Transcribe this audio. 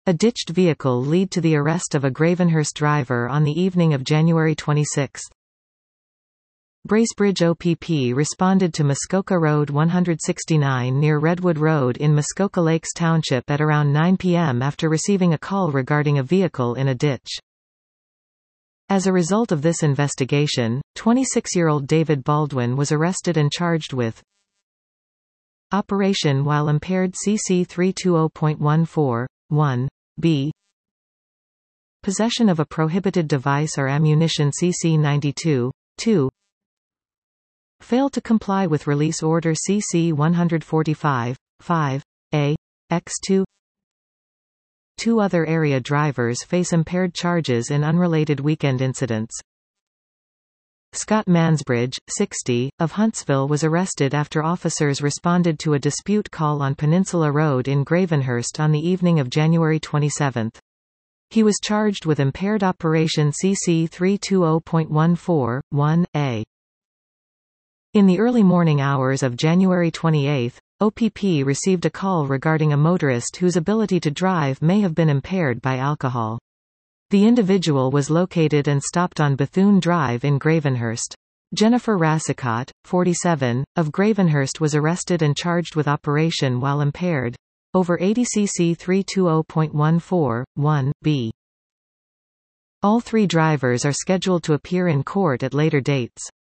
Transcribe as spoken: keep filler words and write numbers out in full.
A ditched vehicle led to the arrest of a Gravenhurst driver on the evening of January twenty-sixth. Bracebridge O P P responded to Muskoka Road one sixty-nine near Redwood Road in Muskoka Lakes Township at around nine p m after receiving a call regarding a vehicle in a ditch. As a result of this investigation, twenty-six-year-old David Baldwin was arrested and charged with operation while impaired C C three twenty point one four, one B, possession of a prohibited device or ammunition C C ninety-two, two, failed to comply with release order C C one forty-five, five A, X two. Two other area drivers face impaired charges in unrelated weekend incidents. Scott Mansbridge, sixty, of Huntsville was arrested after officers responded to a dispute call on Peninsula Road in Gravenhurst on the evening of January twenty-seventh. He was charged with impaired operation C C three twenty point one four, one A. In the early morning hours of January twenty-eighth, O P P received a call regarding a motorist whose ability to drive may have been impaired by alcohol. The individual was located and stopped on Bethune Drive in Gravenhurst. Jennifer Rassicott, forty-seven, of Gravenhurst was arrested and charged with operation while impaired. Over eighty C C three twenty point one four, one B. All three drivers are scheduled to appear in court at later dates.